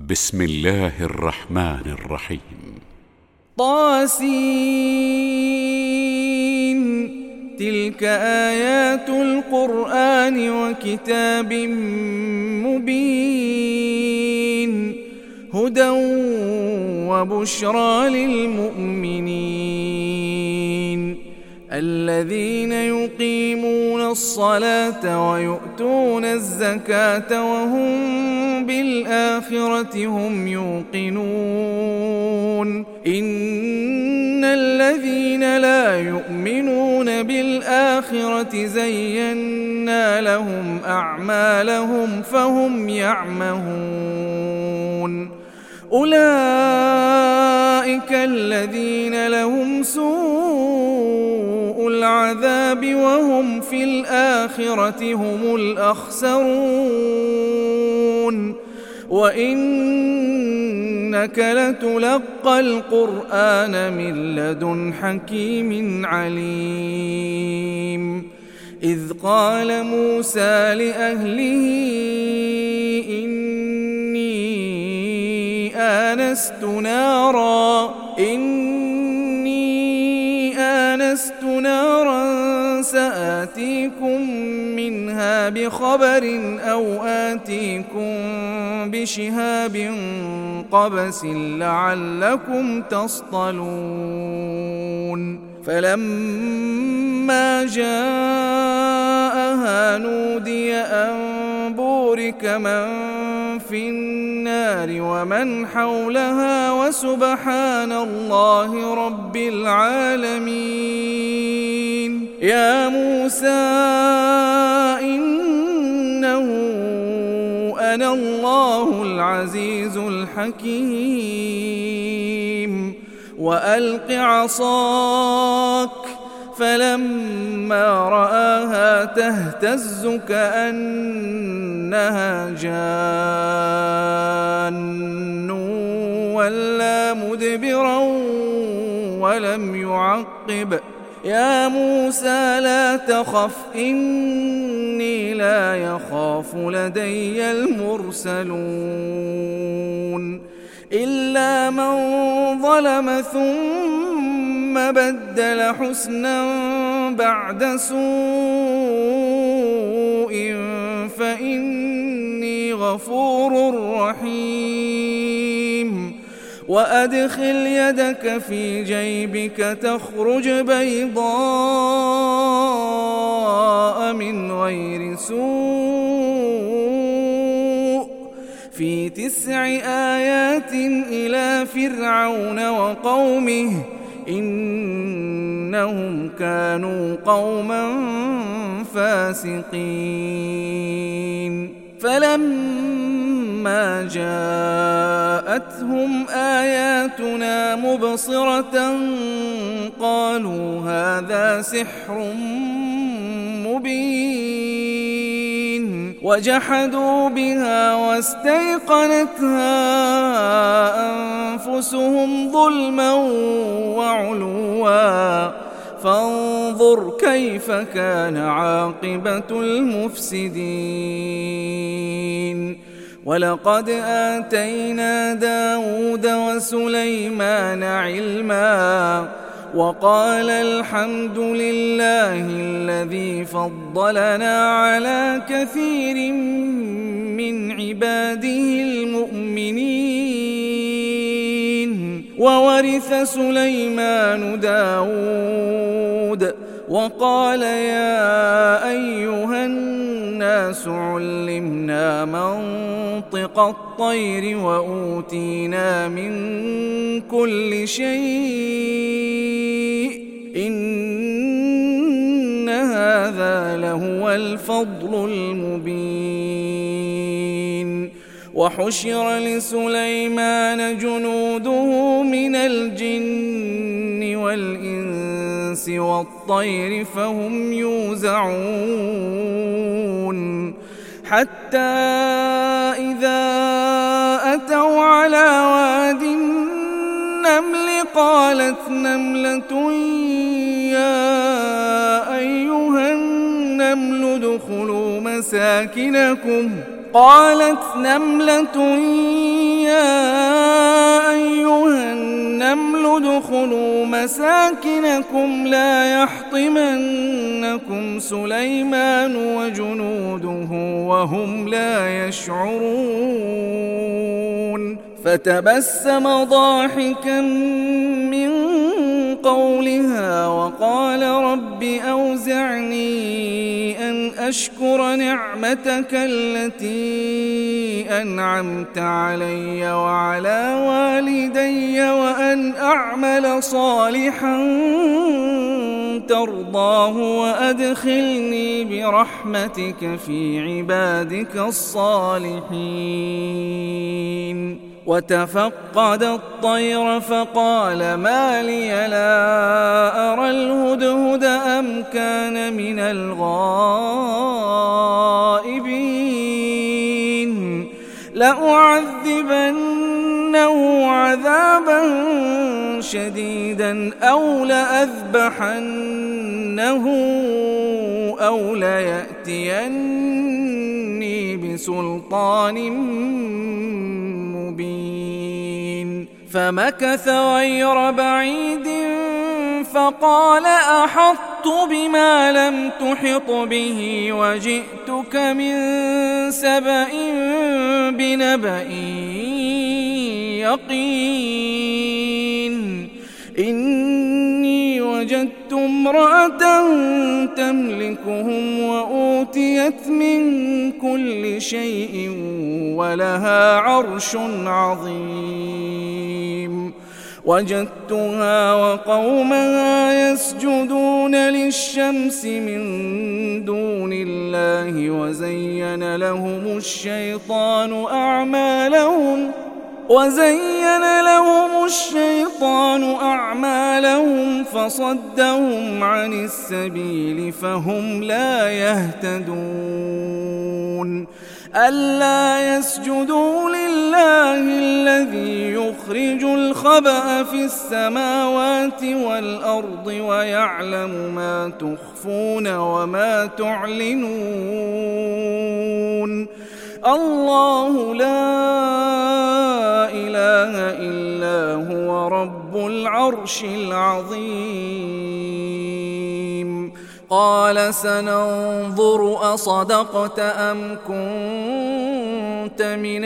بسم الله الرحمن الرحيم. طاسين. تلك آيات القرآن وكتاب مبين هدى وبشرى للمؤمنين الذين يقيمون الصلاة ويؤتون الزكاة وهم بالآخرة هم يوقنون إن الذين لا يؤمنون بالآخرة زينا لهم أعمالهم فهم يعمهون أولئك الذين لهم سوء العذاب وهم في الآخرة هم الأخسرون وإنك لتلقى القرآن من لدن حكيم عليم إذ قال موسى لأهله إني آنست نارا سآتيكم منها بخبر أو آتيكم بشهاب قبس لعلكم تصطلون فلما جاءها نودي أن بورك من في النار ومن حولها وسبحان الله رب العالمين يا موسى إنه أنا الله العزيز الحكيم وألق عصاك فلما رآها تهتز كأنها جان ولا مدبرا ولم يعقب يا موسى لا تخف إني لا يخاف لدي المرسلون إلا من ظلم ثم بدل حسنا بعد سوء فإني غفور رحيم وأدخل يدك في جيبك تخرج بيضاء من غير سوء في 9 آيات إلى فرعون وقومه إنهم كانوا قوما فاسقين فلما جاءتهم آياتنا مبصرة قالوا هذا سحر مبين وجحدوا بها واستيقنتها أنفسهم ظلما وعلوا فانظر كيف كان عاقبة المفسدين ولقد آتينا داود وسليمان علما وقال الحمد لله الذي فضلنا على كثير من عباده المؤمنين وورث سليمان داود وقال يا أيها الناس علمنا منطق الطير وأوتينا من كل شيء إن هذا لهو الفضل المبين وحشر لسليمان جنوده من الجن والإنس والطير فهم يوزعون حتى إذا أتوا على واد النمل قالت نملة يا أيها النمل ادخلوا مساكنكم قالت نملة يا مساكنكم لا يحطمنكم سليمان وجنوده وهم لا يشعرون فتبسم ضاحكا من قولها وقال رب أوزعني أن أشكر نعمتك التي أنعمت علي وعلى والدي وأن أعمل صالحا ترضاه وأدخلني برحمتك في عبادك الصالحين وتفقد الطير فقال ما لي لا أرى الهدهد أم كان من الغائبين لأعذبنه عذابا شديدا أو لأذبحنه أو ليأتيني بسلطان مبين فمكث غير بعيد فقال أحطت بما لم تحط به وجئتك من سبأ بنبأ يقين إني وجدت امرأة تملكهم وأوتيت من كل شيء ولها عرش عظيم وجدتها وقومها يسجدون للشمس من دون الله وزين لهم الشيطان أعمالهم فصدهم عن السبيل فهم لا يهتدون ألا يسجدوا لله الذي يخرج الخبأ في السماوات والأرض ويعلم ما تخفون وما تعلنون الله لا إله إلا هو رب العرش العظيم قال سننظر أصدقت أم كنت من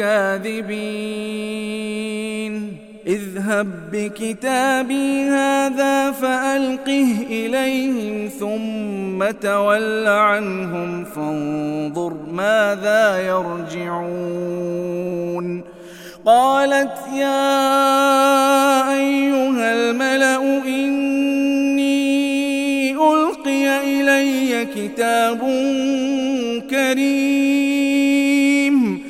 الكاذبين اذهب بكتابي هذا فألقه إليهم ثم تول عنهم فانظر ماذا يرجعون قالت يا أيها الملأ إني ألقي إلي كتاب كريم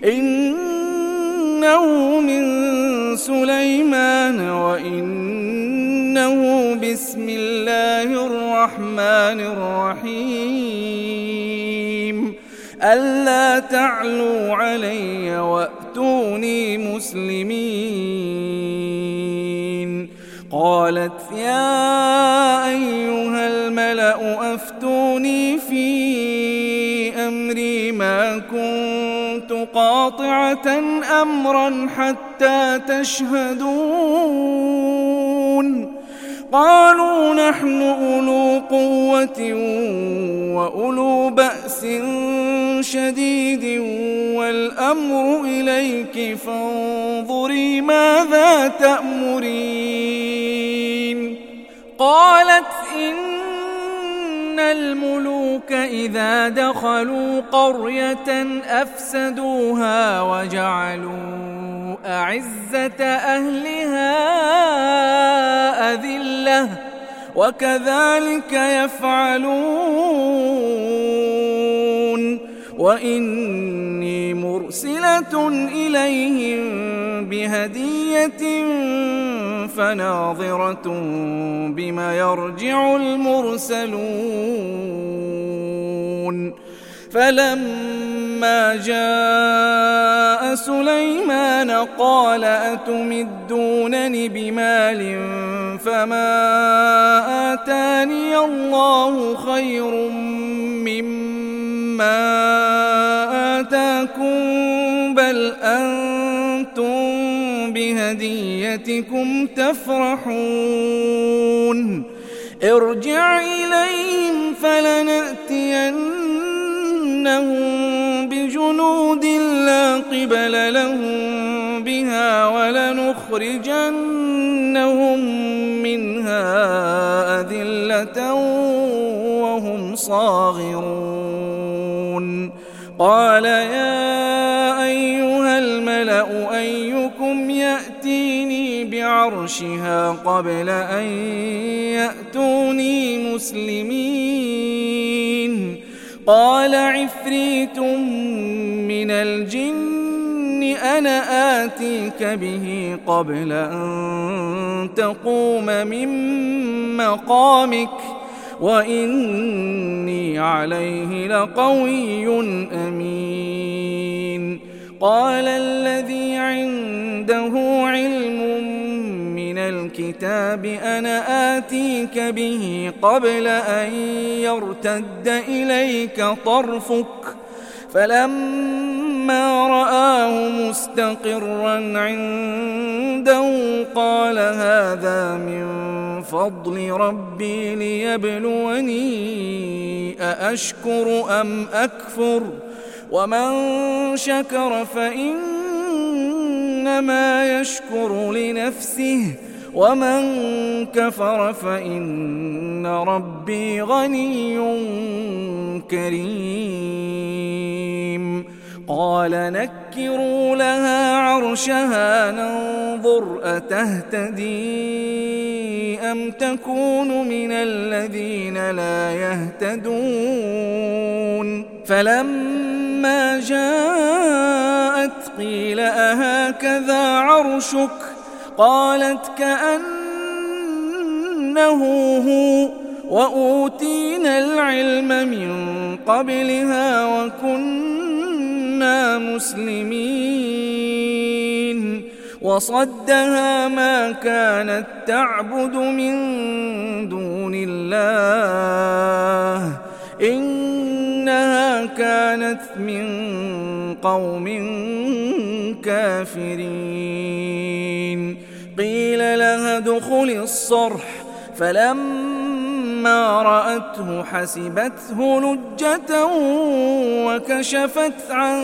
إنه من سليمان وإنه بسم الله الرحمن الرحيم ألا تعلوا علي وأتوني مسلمين قالت يا أيها الملأ أفتوني في أمري ما كنت قاطعة أمرا حتى تشهدون قالوا نحن أولو قوة وأولو بأس شديد والأمر إليك فانظري ماذا تأمرين قالت إن الملوك إذا دخلوا قرية أفسدوها وجعلوا أعزة أهلها أذلة وكذلك يفعلون وإني مرسلة إليهم بهدية فناظرة بما يرجع المرسلون فلما جاء سليمان قال أتمدونني بمال فما آتاني الله خير مما آتاكم بل أنتم بهديتكم تفرحون ارجع إليهم فلنأتينهم بجنود لا قبل لهم بها ولنخرجنهم منها أذلة وهم صاغرون قال يا أيها الملأ أيكم يأتيني بعرشها قبل أن يأتوني مسلمين قال عفريت من الجن أنا آتيك به قبل أن تقوم من مقامك وإني عليه لقوي أمين قال الذي عنده علم من الكتاب أنا آتيك به قبل أن يرتد إليك طرفك فلما رآه مستقرا عنده قال هذا من فضل ربي ليبلوني أأشكر أم أكفر ومن شكر فإنما يشكر لنفسه ومن كفر فإن ربي غني كريم قال نكروا لها عرشها ننظر أتهتدي أم تكون من الذين لا يهتدون فلما جاءت قيل أهكذا عرشك قالت كأنه هو وأوتينا العلم من قبلها وكنا مسلمين وصدها ما كانت تعبد من دون الله إنها كانت من قوم كافرين قيل لها ادخل الصرح فلما رأته حسبته لجة وكشفت عن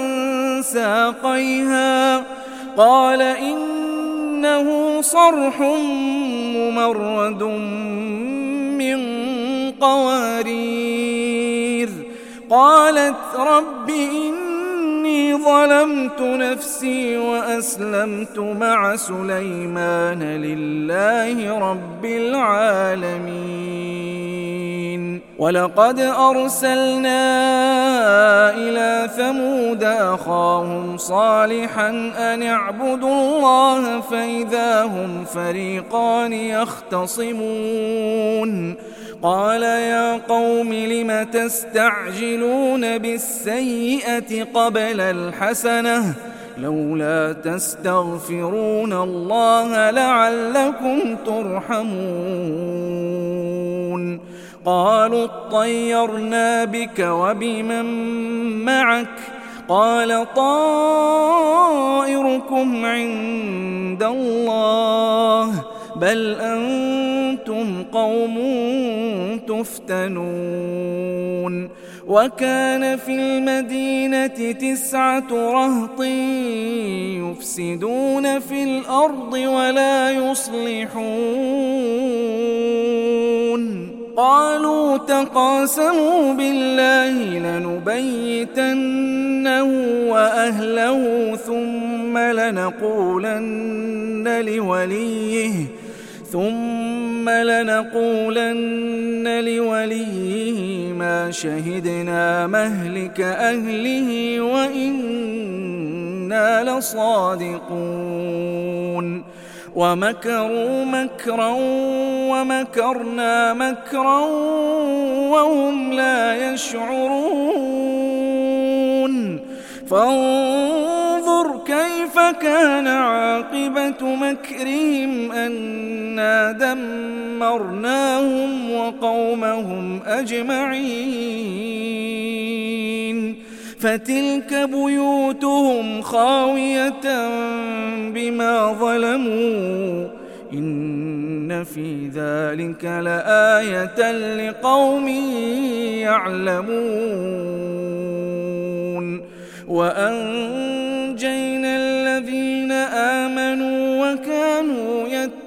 ساقيها قال إنه صرح ممرد من قوارير قالت رب إني ظلمت نفسي وأسلمت مع سليمان لله رب العالمين ولقد أرسلنا إلى ثمود أخاهم صالحا أن اعبدوا الله فإذا هم فريقان يختصمون قال يا قوم لم تستعجلون بالسيئة قبل الحسنة لولا تستغفرون الله لعلكم ترحمون قالوا اطيرنا بك وبمن معك قال طائركم عند الله بل أنتم قوم تفتنون وكان في المدينة 9 رهط يفسدون في الأرض ولا يصلحون قالوا تقاسموا بالله لنبيتنه وأهله ثم لنقولن لوليه ما شهدنا مهلك أهله وإنا لصادقون ومكروا مكرا ومكرنا مكرا وهم لا يشعرون فانظر كيف كان عاقبة مكرهم أنا دمرناهم وقومهم أجمعين فتلك بيوتهم خاوية بما ظلموا إن في ذلك لآية لقوم يعلمون وأنجينا الذين آمنوا وكانوا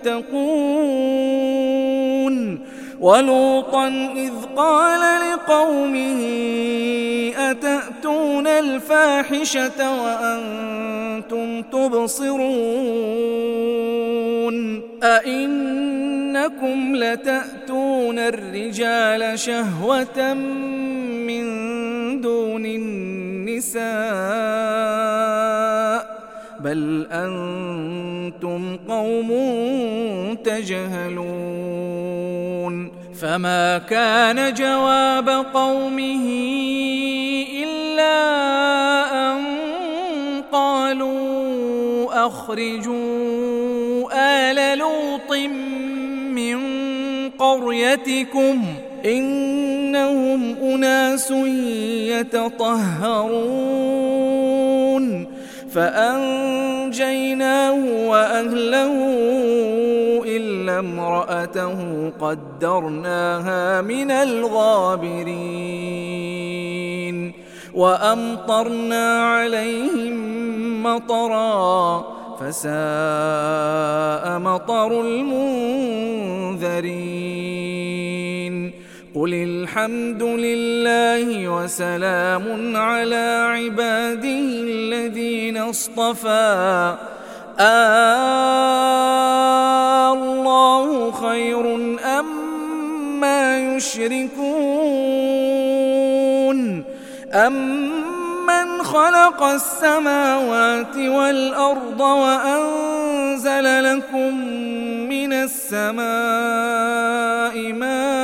يتقون ولوطا إذ قال لقومه أتأتون الفاحشة وأنتم تبصرون أئنكم لتأتون الرجال شهوة من دون النساء بل أنتم قوم تجهلون فما كان جواب قومه إلا أن قالوا أخرجوا آل لوط من قريتكم إنهم أناس يتطهرون فأنجيناه وأهله إلا امرأته قدرناها من الغابرين وأمطرنا عليهم مطرا فساء مطر المنذرين قل الحمد لله وسلام على عباده الذين اصطفى الله خير أما يشركون أمن خلق السماوات والأرض وأنزل لكم من السماء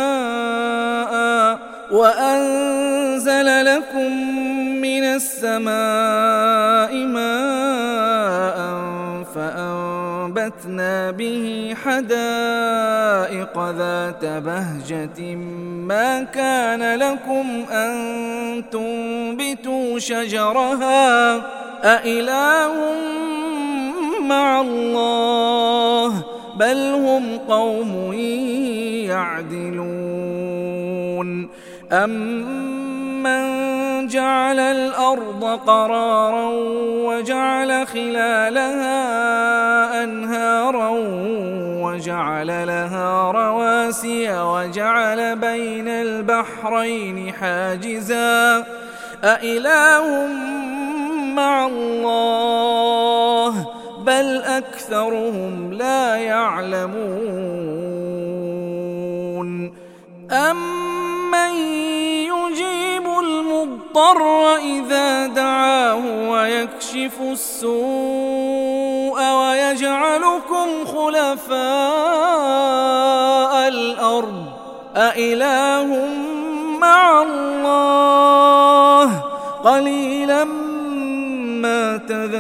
ماء فأنبتنا به حدائق ذات بهجة ما كان لكم أن تنبتوا شجرها أإله مع الله بل هم قوم يعدلون أمن جعل الأرض قرارا وجعل خلالها أنهارا وجعل لها رواسي وجعل بين البحرين حاجزا أإله مع الله بل أكثرهم لا يعلمون أمن يجيب المضطر إذا دعاه ويكشف السوء ويجعلكم خلفاء الأرض أإله مع الله قليلا ما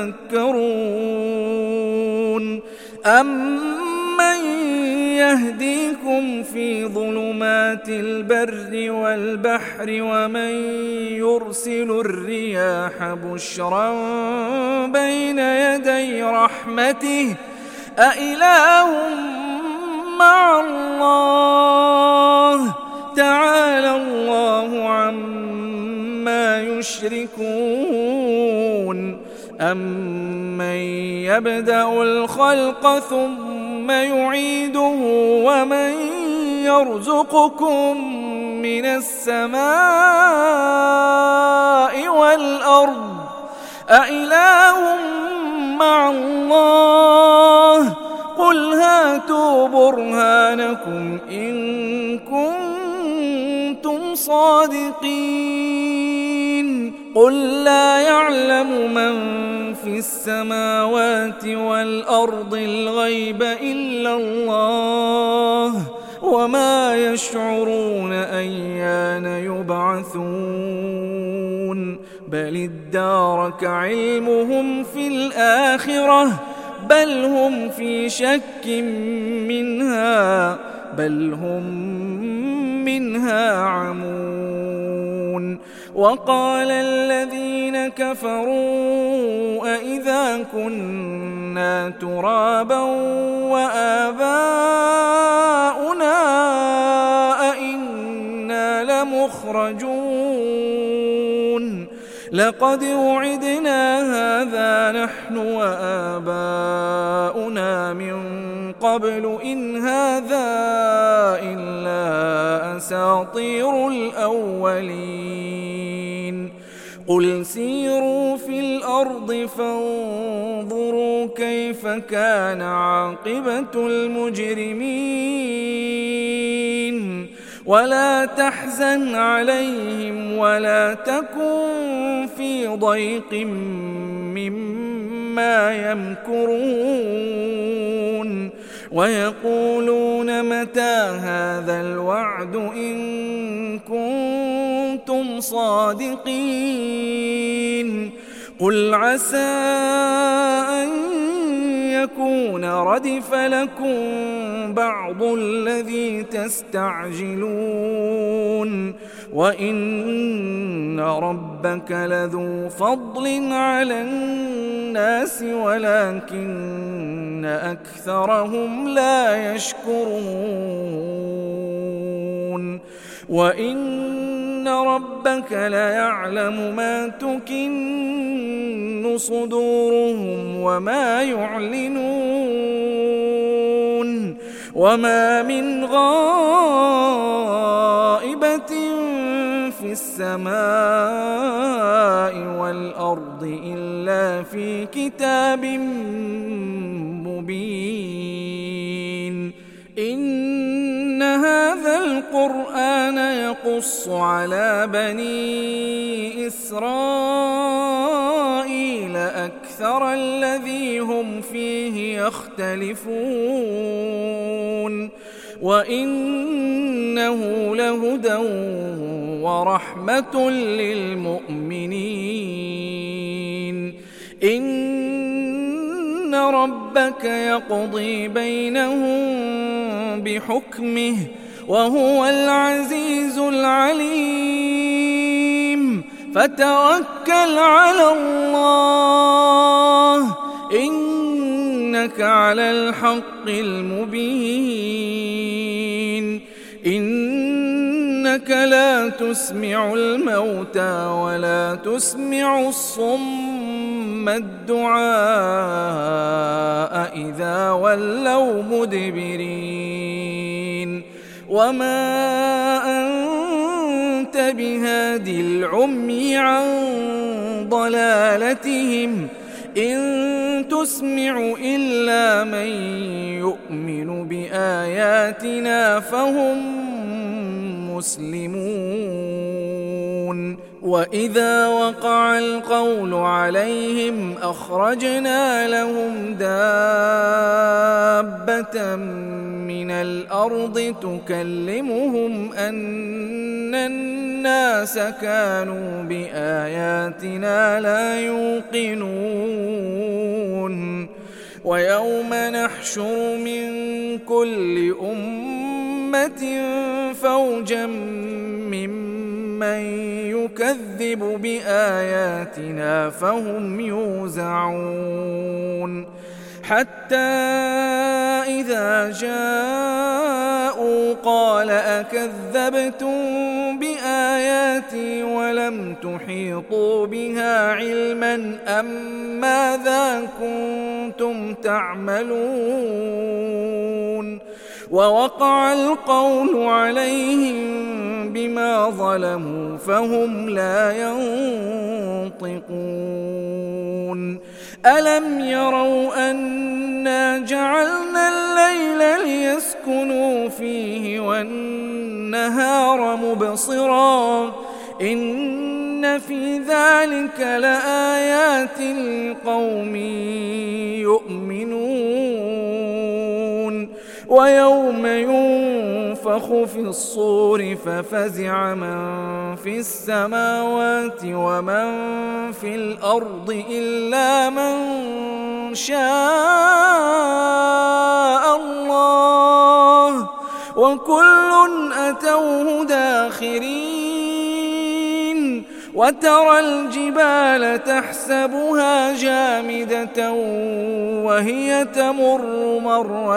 تذكرون أمن يهديكم في ظلمات البر والبحر ومن يرسل الرياح بشرا بين يدي رحمته أإله مع الله تعالى الله عما يشركون أمن يبدأ الخلق ثم يعيده ومن يرزقكم من السماء والأرض أإله مع الله قل هاتوا برهانكم إن كنتم صادقين قل لا يعلم من في السماوات والأرض الغيب إلا الله وما يشعرون أيان يبعثون بل ادارك علمهم في الآخرة بل هم في شك منها بل هم منها عمون وقال الذين كفروا أئذا كنا ترابا وآباؤنا أئنا لمخرجون لقد وعدنا هذا نحن وآباؤنا من قبل إن هذا إلا أساطير الأولين قل سيروا في الأرض فانظروا كيف كان عاقبة المجرمين ولا تحزن عليهم ولا تكن في ضيق مما يمكرون ويقولون متى هذا الوعد إن كنتم صادقين قل عسى أن يكون ردف لكم بعض الذي تستعجلون وإن ربك لذو فضل على الناس ولكن أكثرهم لا يشكرون وإن ربك ليعلم ما تكن صدورهم وما يعلنون وما من غائبة في السماء والأرض إلا في كتاب مبين إن هذا القرآن يقص على بني إسرائيل أكثر الذي هم فيه يختلفون وإنه لهدى ورحمة للمؤمنين إن ربك يقضي بينهم بحكمه وهو العزيز العليم فتوكل على الله إنك على الحق المبين إنك لا تسمع الموتى ولا تسمع الصم الدعاء إذا ولوا مدبرين وما أنت بهادي العمي عن ضلالتهم إن تسمع إلا من يؤمن بآياتنا فهم مسلمون وإذا وقع القول عليهم أخرجنا لهم دابة من الأرض تكلمهم أن الناس كانوا بآياتنا لا يوقنون ويوم نحشر من كل أمة فوجا ممن يكذب بآياتنا فهم يوزعون حتى إذا جاءوا قال أكذبتم بآياتي ولم تحيطوا بها علما أم ماذا كنتم تعملون ووقع القول عليهم بما ظلموا فهم لا ينطقون ألم يروا أنا جعلنا الليل ليسكنوا فيه والنهار مبصرا إن في ذلك لآيات لقوم يؤمنون ويوم ينفخ في الصور ففزع من في السماوات ومن في الأرض إلا من شاء الله وكل أتوه داخرين وترى الجبال تحسبها جامدة وهي تمر مر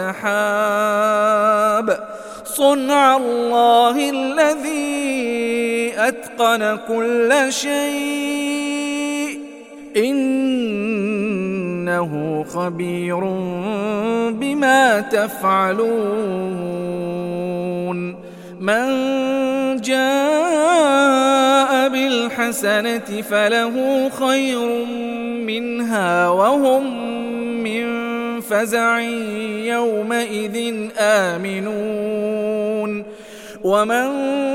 السحاب صنع الله الذي أتقن كل شيء إنه خبير بما تفعلون من جاء بالحسنة فله خير منها وهم من فزع يومئذ آمنون ومن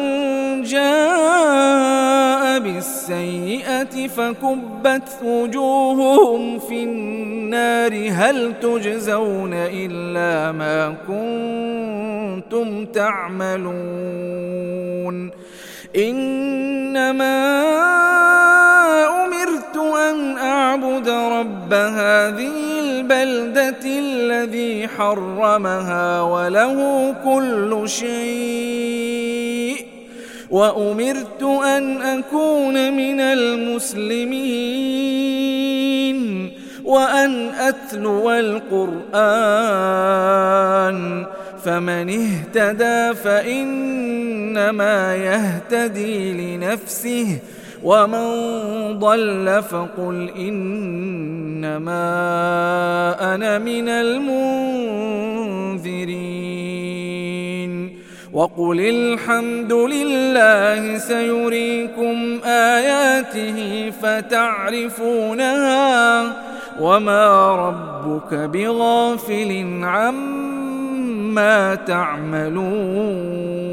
جاء بالسيئة فكبت وجوههم في النار هل تجزون إلا ما كنتم تعملون إنما أمرت أن أعبد رب هذه البلدة الذي حرمها وله كل شيء وأمرت أن أكون من المسلمين وأن أتلو القرآن فمن اهتدى فإنما يهتدي لنفسه ومن ضل فقل إنما أنا من المنذرين وقل الحمد لله سيريكم آياته فتعرفونها وما ربك بغافل عما تعملون